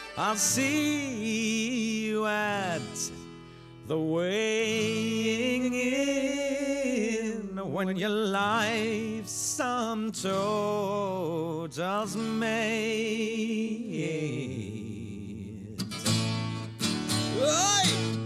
I'll see you at the weighing in when your life's sum totals made. Oi!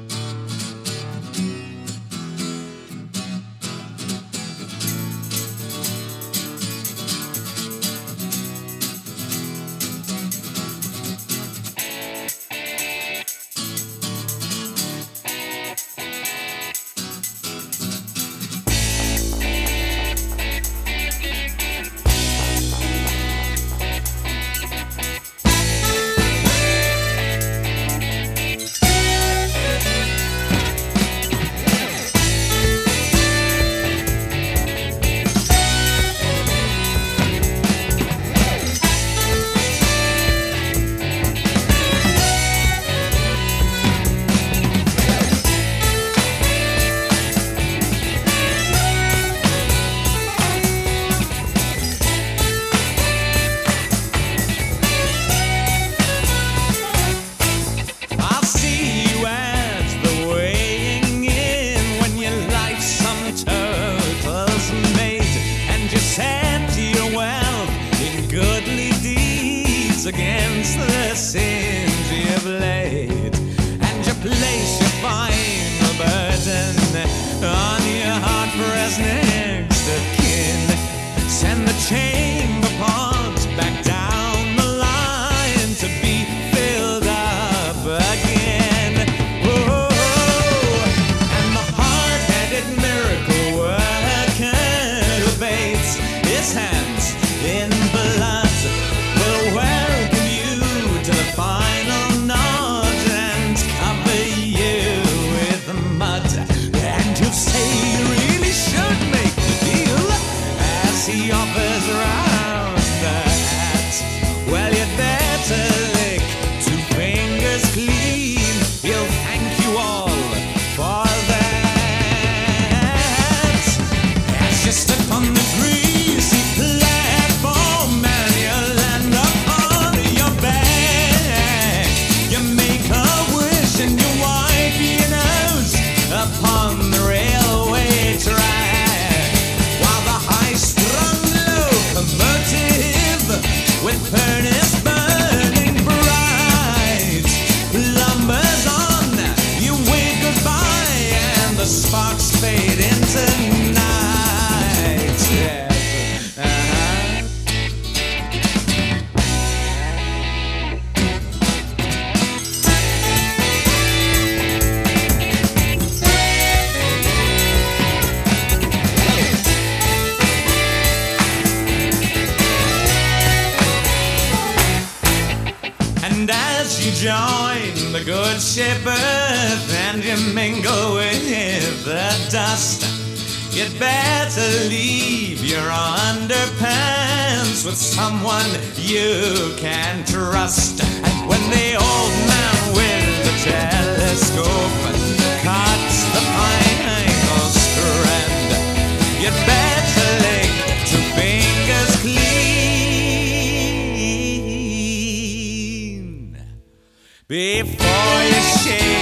Against the sins you've laid, and you place your final burden on your heart for his next of kin. Send the chamber pots back down the line to be filled up again. Oh, and the hard-headed miracle worker who bathes his hands in blood will welcome you to the final nod and cover you with mud. And you'll say you really should make the deal as he offers round the hat. Well, you'd better lick 2 fingers clean. He'll thank you all for that. As you step on the greasy platform and you land upon your back, you make a wish and you wipe your nose upon the railway track, while the high-strung locomotive with furnace burning bright lumbers on. You wave goodbye and the sparks fade into night. Yeah. And as you join the good ship Earth and you mingle with the dust, you'd better leave your underpants with someone you can trust. And when the old man with the telescope cuts the final strand, you'd better lick 2 fingers clean before you shake